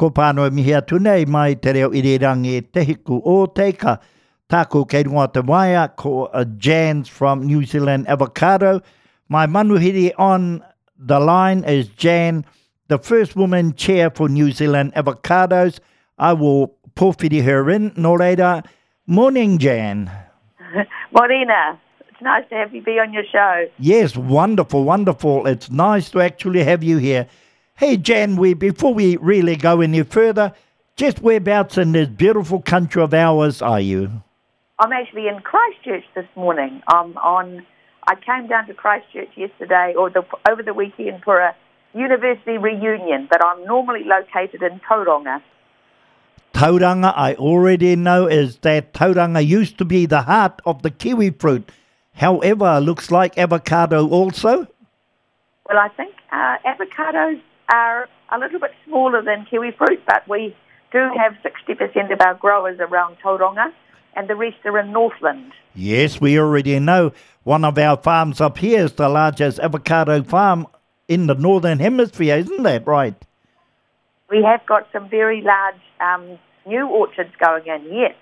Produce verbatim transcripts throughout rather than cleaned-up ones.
Ko pānoa mihi atu nei mai te reo irirangi e tehiku o teika. Tāko kei runga te waia ko uh, Jan from New Zealand Avocado. My manuhiri on the line is Jan, the first woman chair for New Zealand Avocados. I will pōwhiri her in. Nō reira, morning Jan. Morena, it's nice to have you be on your show. Yes, wonderful, wonderful. It's nice to actually have you here. Hey Jan, we before we really go any further, just whereabouts in this beautiful country of ours are you? I'm actually in Christchurch this morning. I'm on. I came down to Christchurch yesterday or the, over the weekend for a university reunion, but I'm normally located in Tauranga. Tauranga, I already know is that Tauranga used to be the heart of the kiwi fruit. However, looks like avocado also. Well, I think uh, avocados are a little bit smaller than kiwi fruit, but we do have sixty percent of our growers around Tauranga, and the rest are in Northland. Yes, we already know. One of our farms up here is the largest avocado farm in the Northern Hemisphere, isn't that right? We have got some very large um, new orchards going in, yes.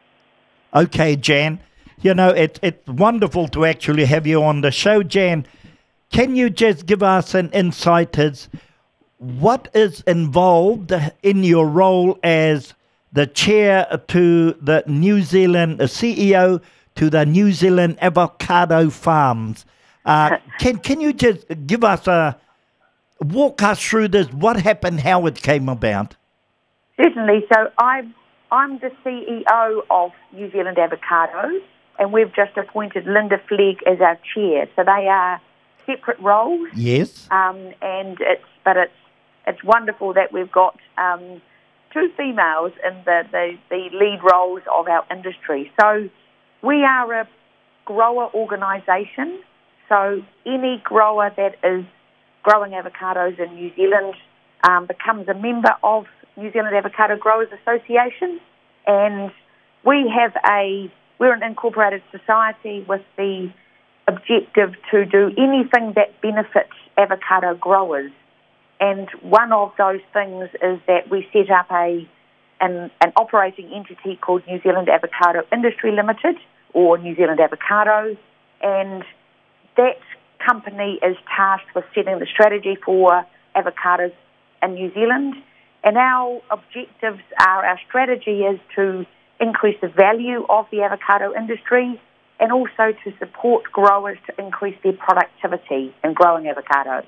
Okay, Jan. You know, it, it's wonderful to actually have you on the show, Jan. Can you just give us an insight as what is involved in your role as the chair to the New Zealand, the C E O to the New Zealand Avocado Farms? Uh, can can you just give us a, walk us through this, what happened, how it came about? Certainly. So I'm, I'm the C E O of New Zealand Avocados, and we've just appointed Linda Flegg as our chair. So they are separate roles. Yes. Um, and it's but it's it's wonderful that we've got um, two females in the, the, the lead roles of our industry. So we are a grower organisation. So any grower that is growing avocados in New Zealand um, becomes a member of New Zealand Avocado Growers Association, and we have a we're an incorporated society with the objective to do anything that benefits avocado growers. And one of those things is that we set up a an, an operating entity called New Zealand Avocado Industry Limited, or New Zealand Avocados, and that company is tasked with setting the strategy for avocados in New Zealand. And our objectives are, our strategy is to increase the value of the avocado industry and also to support growers to increase their productivity in growing avocados.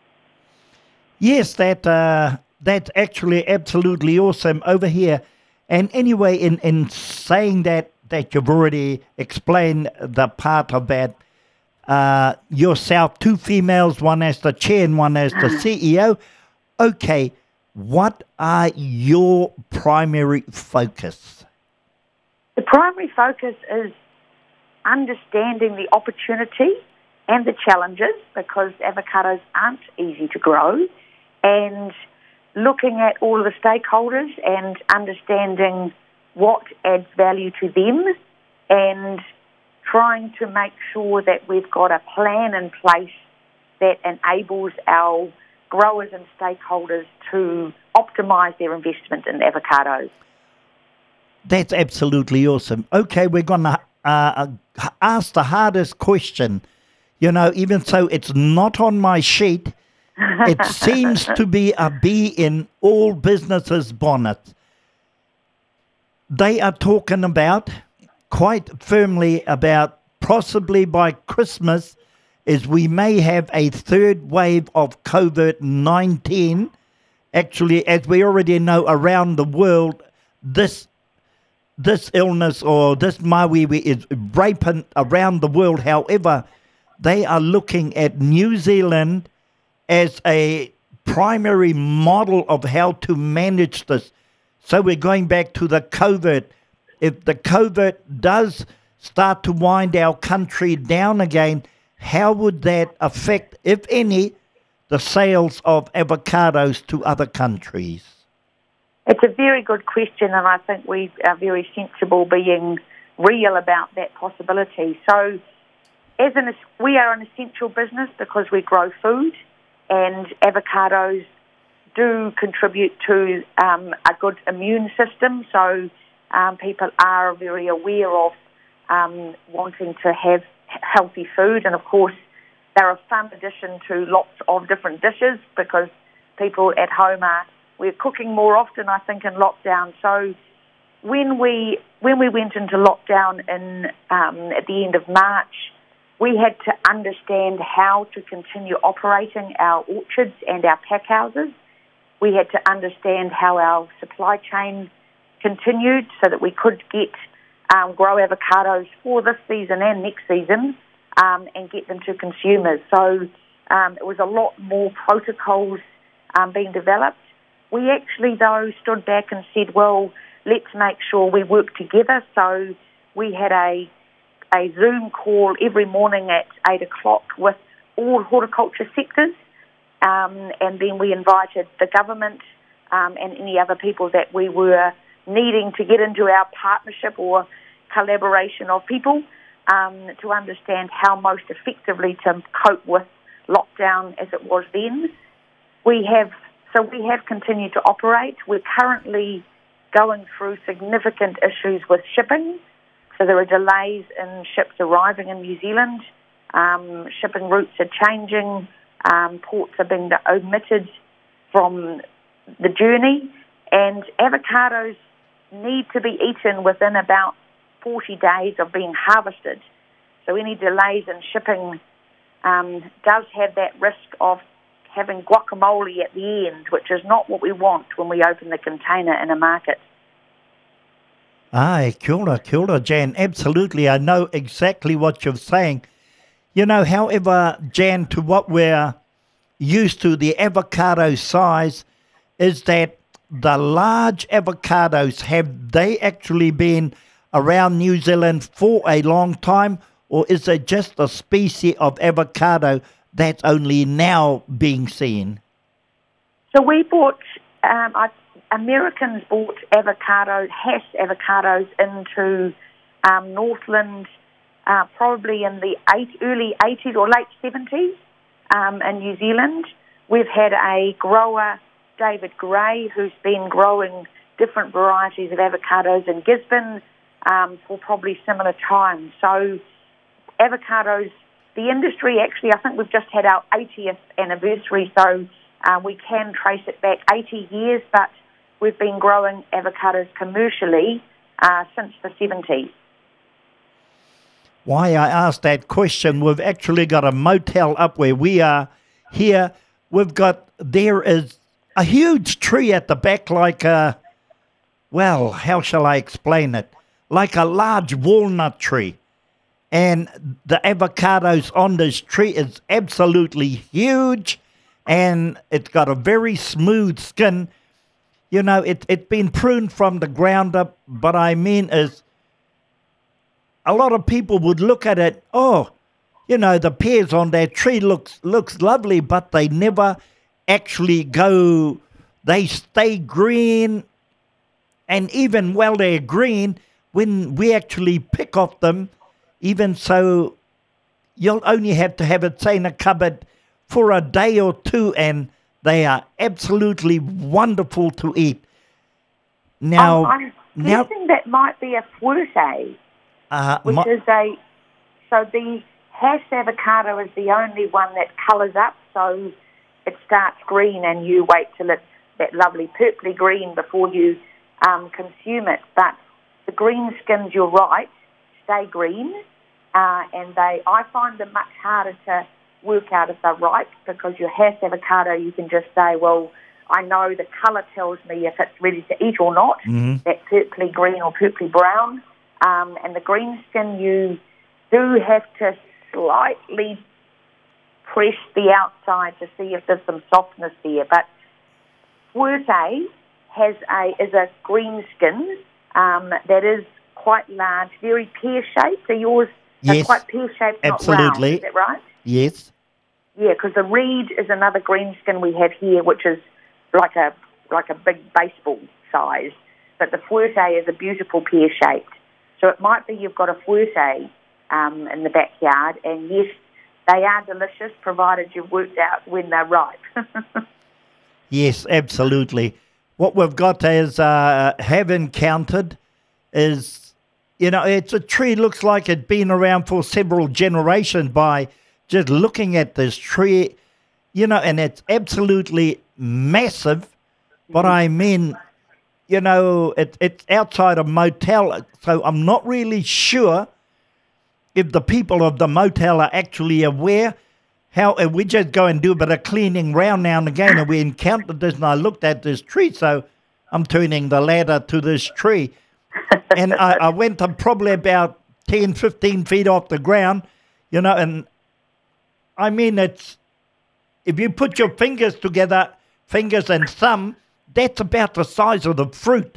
Yes, that uh, that's actually absolutely awesome over here. And anyway, in, in saying that, that you've already explained the part of that, uh, yourself, two females, one as the chair and one as the C E O. Okay, what are your primary focus? The primary focus is understanding the opportunity and the challenges, because avocados aren't easy to grow, and looking at all of the stakeholders and understanding what adds value to them and trying to make sure that we've got a plan in place that enables our growers and stakeholders to optimise their investment in avocados. That's absolutely awesome. Okay, we're going to uh, ask the hardest question. You know, even so it's not on my sheet, it seems to be a bee in all businesses' bonnets. They are talking about, quite firmly about, possibly by Christmas, is we may have a third wave of COVID nineteen. Actually, as we already know, around the world, this this illness or this mawiwi is rampant around the world. However, they are looking at New Zealand as a primary model of how to manage this. So we're going back to the COVID. If the COVID does start to wind our country down again, how would that affect, if any, the sales of avocados to other countries? It's a very good question, and I think we are very sensible being real about that possibility. So as an, we are an essential business because we grow food, and avocados do contribute to um, a good immune system. So um, people are very aware of um, wanting to have healthy food, and of course they're a fun addition to lots of different dishes because people at home are we're cooking more often, I think, in lockdown. So when we when we went into lockdown in um, at the end of March, we had to understand how to continue operating our orchards and our pack houses. We had to understand how our supply chain continued so that we could get um, grow avocados for this season and next season um, and get them to consumers. So um, it was a lot more protocols um, being developed. We actually, though, stood back and said, well, let's make sure we work together. So we had a a Zoom call every morning at eight o'clock with all horticulture sectors, um, and then we invited the government um, and any other people that we were needing to get into our partnership or collaboration of people um, to understand how most effectively to cope with lockdown as it was then. We have so we have continued to operate. We're currently going through significant issues with shipping. So there are delays in ships arriving in New Zealand. Um, shipping routes are changing. Um, ports are being omitted from the journey. And avocados need to be eaten within about forty days of being harvested. So any delays in shipping um, does have that risk of having guacamole at the end, which is not what we want when we open the container in a market. Aye, kia ora, kia ora, Jan. Absolutely, I know exactly what you're saying. You know, however, Jan, to what we're used to, the avocado size, is that the large avocados, have they actually been around New Zealand for a long time, or is it just a species of avocado that's only now being seen? So we bought, um, I Americans bought avocados, hass avocados into um, Northland uh, probably in the eight, early eighties or late seventies um, in New Zealand. We've had a grower, David Gray, who's been growing different varieties of avocados in Gisborne um, for probably similar times. So avocados, the industry actually, I think we've just had our eightieth anniversary, so uh, we can trace it back eighty years, but we've been growing avocados commercially uh, since the seventies. Why I asked that question, we've actually got a motel up where we are here. We've got, there is a huge tree at the back like a, well, how shall I explain it? Like a large walnut tree. And the avocados on this tree is absolutely huge, and it's got a very smooth skin. You know, it, it's been pruned from the ground up, but I mean is a lot of people would look at it, oh, you know, the pears on that tree looks looks lovely, but they never actually go, they stay green, and even while they're green, when we actually pick off them, even so, you'll only have to have it, say, in a cupboard for a day or two, and they are absolutely wonderful to eat. Now, I'm, I'm now, guessing that might be a fuerte, uh, which my, is a, so the hass avocado is the only one that colours up, so it starts green and you wait till it's that lovely purpley green before you um, consume it. But the green skins, you're right, stay green, uh, and they, I find them much harder to work out if they're ripe, because your hass avocado, you can just say, well, I know the colour tells me if it's ready to eat or not, mm-hmm. that purpley green or purpley brown, um, and the green skin, you do have to slightly press the outside to see if there's some softness there, but fuerte has a, is a green skin um, that is quite large, very pear-shaped. Are yours yes, are quite pear-shaped, not absolutely. round, is that right? Yes. Yeah, because the reed is another green skin we have here, which is like a like a big baseball size. But the fuerte is a beautiful pear-shaped. So it might be you've got a fuerte um, in the backyard, and yes, they are delicious, provided you've worked out when they're ripe. Yes, absolutely. What we've got is, uh, have encountered is, you know, it's a tree, looks like it's been around for several generations by just looking at this tree, you know, and it's absolutely massive. But I mean, you know, it, it's outside a motel, so I'm not really sure if the people of the motel are actually aware. How if we just go and do a bit of cleaning round now and again, and we encountered this, and I looked at this tree, so I'm turning the ladder to this tree. And I, I went up probably about ten, fifteen feet off the ground, you know, and I mean, it's, if you put your fingers together, fingers and thumb, that's about the size of the fruit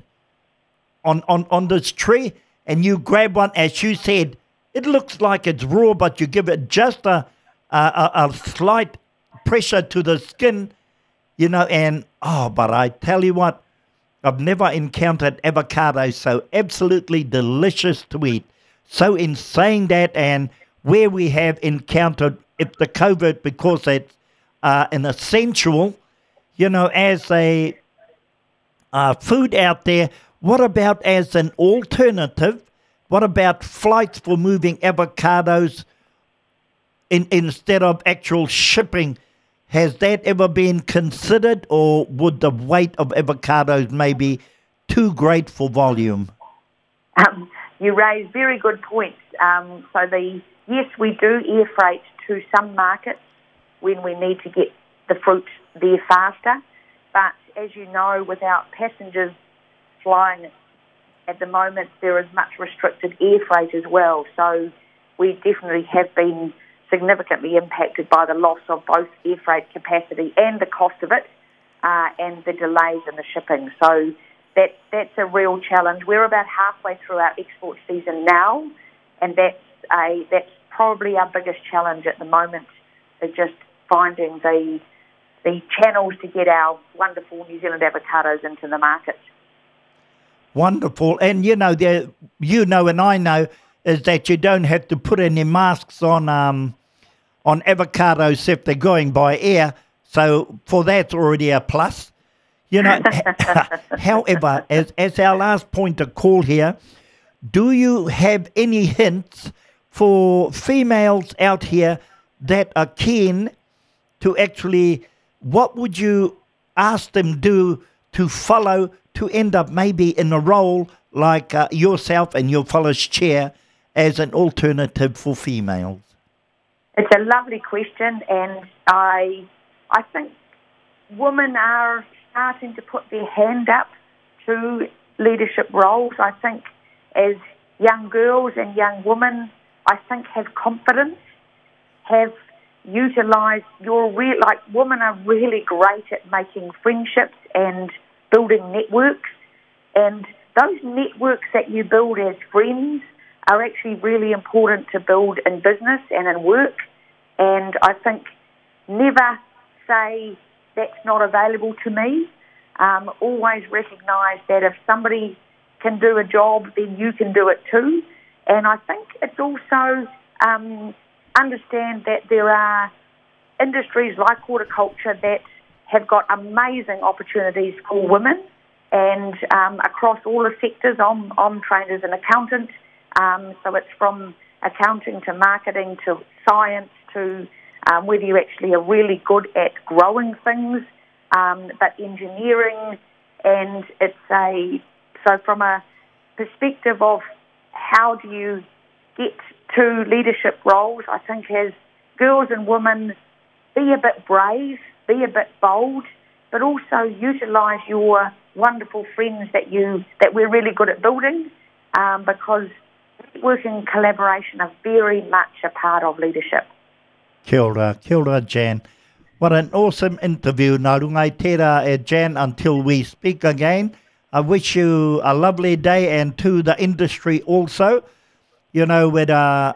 on, on, on this tree, and you grab one, as you said, it looks like it's raw, but you give it just a, a, a slight pressure to the skin, you know, and, oh, but I tell you what, I've never encountered avocado so absolutely delicious to eat. So in saying that, and where we have encountered if the COVID, because it's uh, an essential, you know, as a uh, food out there, what about as an alternative? What about flights for moving avocados in, instead of actual shipping? Has that ever been considered, or would the weight of avocados maybe too great for volume? Um, you raise very good points. Um, so the yes, we do air freight to some markets when we need to get the fruit there faster. But as you know, without passengers flying at the moment, there is much restricted air freight as well. So we definitely have been significantly impacted by the loss of both air freight capacity and the cost of it, uh, and the delays in the shipping. So that that's a real challenge. We're about halfway through our export season now, and that's a that's probably our biggest challenge at the moment, is just finding the the channels to get our wonderful New Zealand avocados into the market. Wonderful. And you know, there, you know, and I know, is that you don't have to put any masks on um, on avocados if they're going by air. So for that's already a plus. You know, however, as, as our last point of call here, do you have any hints for females out here that are keen to actually, what would you ask them do to follow to end up maybe in a role like uh, yourself and your fellow's chair as an alternative for females? It's a lovely question, and I I think women are starting to put their hand up to leadership roles. I think as young girls and young women, I think have confidence, have utilised your real, like women are really great at making friendships and building networks, and those networks that you build as friends are actually really important to build in business and in work. And I think never say that's not available to me. Um, always recognise that if somebody can do a job, then you can do it too. And I think it's also um, understand that there are industries like horticulture that have got amazing opportunities for women, and um, across all the sectors. I'm, I'm trained as an accountant. Um, so it's from accounting to marketing to science to um, whether you actually are really good at growing things, um, but engineering, and it's a, so from a perspective of how do you get to leadership roles, I think as girls and women, be a bit brave, be a bit bold, but also utilise your wonderful friends that you that we're really good at building, um, because work and collaboration are very much a part of leadership. Kia ora, kia ora, Jan. What an awesome interview. Nā rungai tērā e Jan, until we speak again. I wish you a lovely day, and to the industry also. You know, with uh,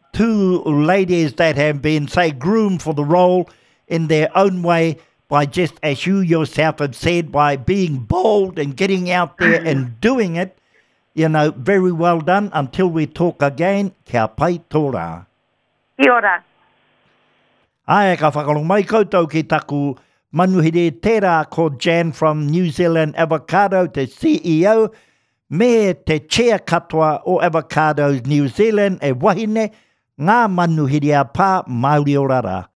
two ladies that have been, say, groomed for the role in their own way by just, as you yourself have said, by being bold and getting out there and doing it. You know, very well done. Until we talk again, kia pai tō rā. Kia ora. Ai, ka whakarong mai koutou ki taku Manuhiri tērā ko Jan from New Zealand Avocado, te C E O, me te chair katoa o Avocados New Zealand e wahine, ngā manuhiri a pā Māori o Rara.